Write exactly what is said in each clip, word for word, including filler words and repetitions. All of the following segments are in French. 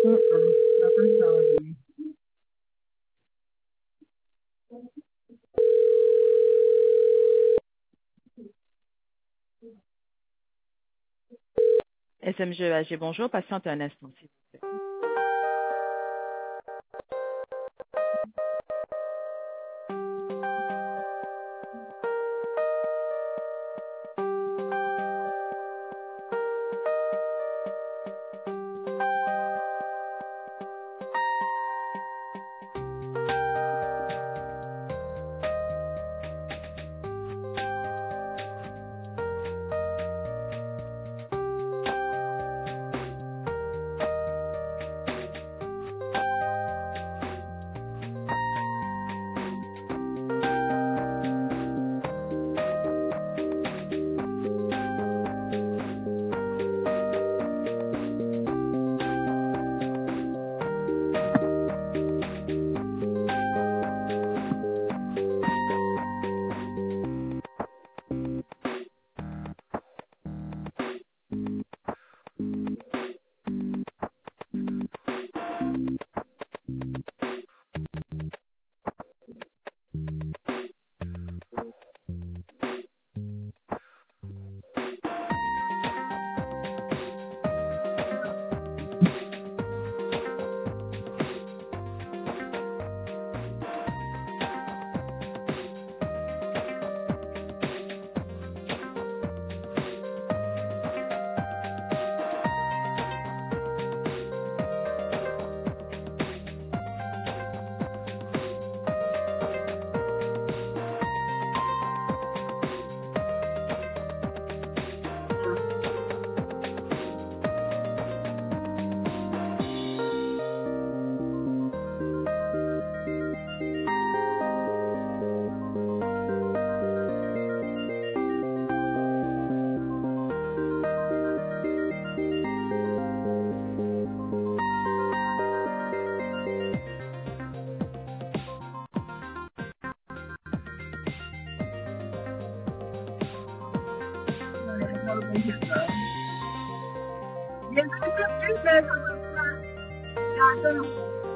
Mm-mm. Ça va pas changer. S M G E A G, bonjour. Patiente un instant, s'il vous plaît. Bien, c'est plus, mais ça va pas. Attends.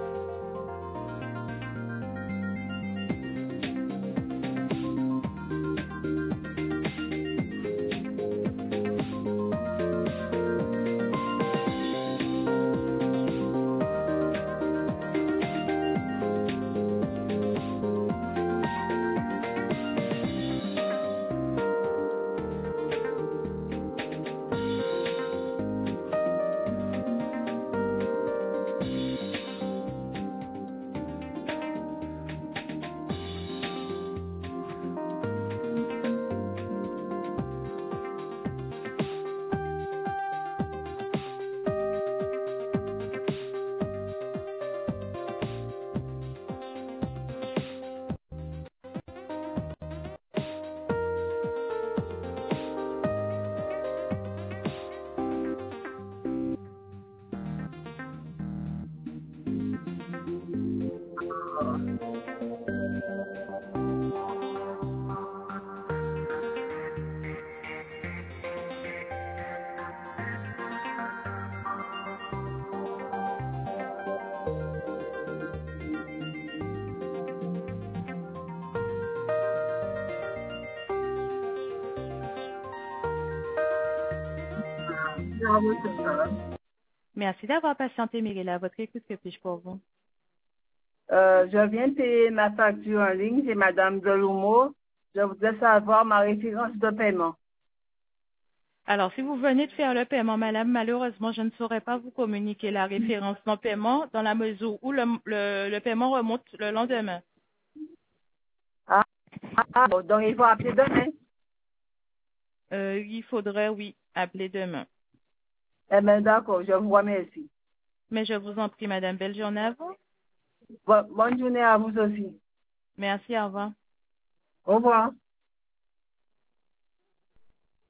Bravo, c'est ça. Merci d'avoir patienté, Mirella. À votre écoute, que puis-je pour vous? Euh, je viens de payer ma facture en ligne, c'est Madame Delumeau. Je voudrais savoir ma référence de paiement. Alors, si vous venez de faire le paiement, madame, malheureusement, je ne saurais pas vous communiquer la référence non paiement dans la mesure où le, le, le paiement remonte le lendemain. Ah, ah, bon, donc il faut appeler demain. Euh, il faudrait, oui, appeler demain. Eh bien, d'accord, je vous remercie. Mais je vous en prie, madame, belle journée à vous. Bon- bonne journée à vous aussi. Merci, au revoir. Au revoir.